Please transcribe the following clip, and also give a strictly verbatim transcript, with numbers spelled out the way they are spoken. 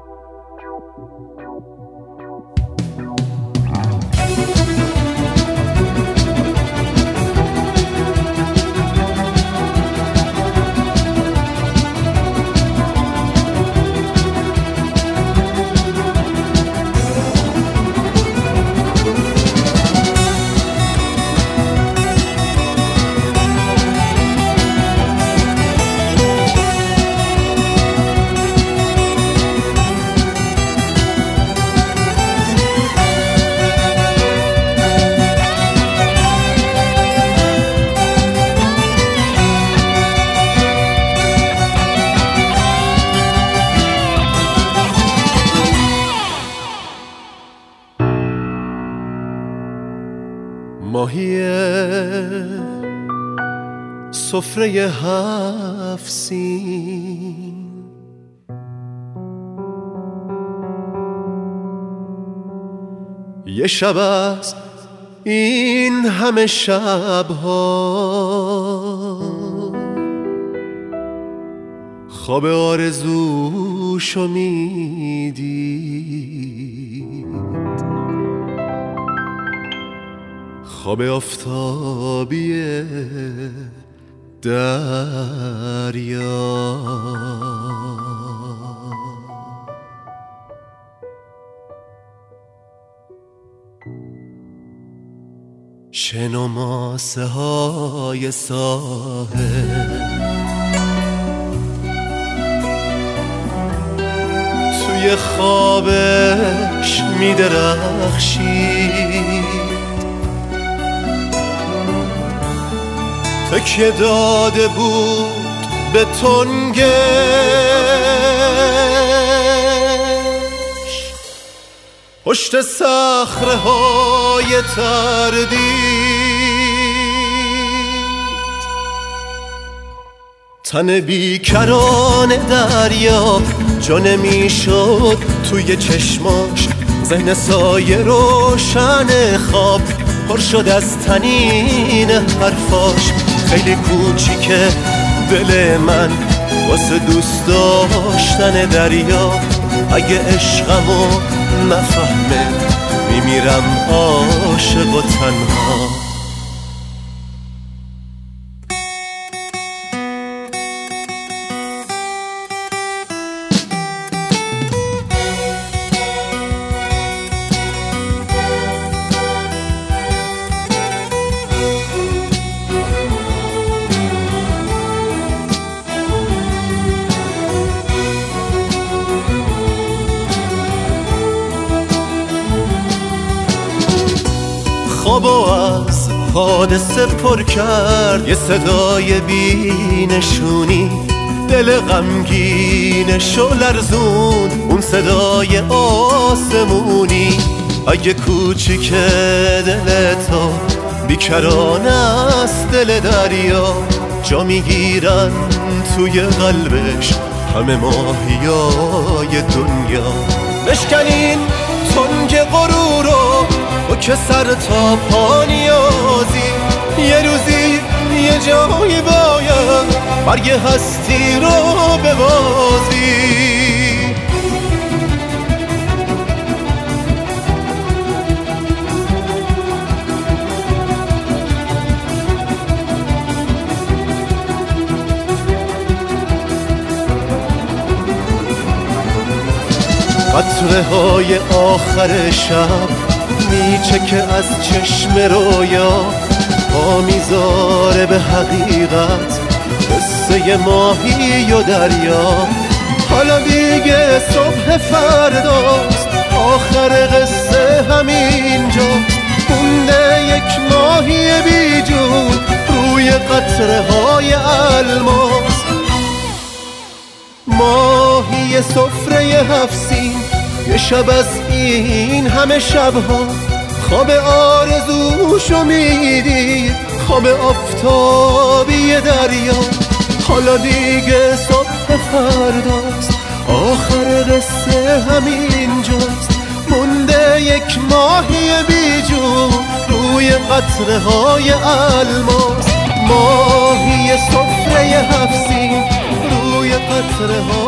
ماهی سفره هفت سین، یه شب از این همه شبها خواب آرزوشو میدید، خواب آفتابی دریا. شنو ماسه های ساحل توی خوابش میدرخشید، تکیه داده بود به تنگش، پشت صخره های تردید تن بیکران دریا جا نمیشد توی چشماش، ذهن سایه روشن خواب پر شد از تنین حرفاش. خیلی کوچیکه دل من واسه دوست داشتن دریا، اگه عشقمو نفهمه میمیرم عاشق و تنها. خوابو از حادثه پر کرد یه صدای بینشونی، دل غمگینشو لرزون اون صدای آسمونی. اگه کوچیک دل تو بیکران است دل دریا، جا میگیرن توی قلبش همه ماهیای دنیا. بشکنین تنگ غرورو و که سر تا پا نیازی، یه روزی یه جایی باید برگ هستی رو ببازی. قطره های آخر شب میچکه از چشم رویا، پا میذاره به حقیقت قصه ماهی و دریا. حالا دیگه صبح فرداست، آخر قصه همینجاست، مونده یک ماهی بیجون روی قطره های الماس. ماهی سفره هفت سین، یه شب از این همه شبها خواب آرزوشو میدید، خواب آفتابی دریا. حالا دیگه صبح فرداست، آخر قصه همینجاست، مونده یک ماهی بیجون روی قطره های الماس. ماهی سفره هفت سین روی قطره های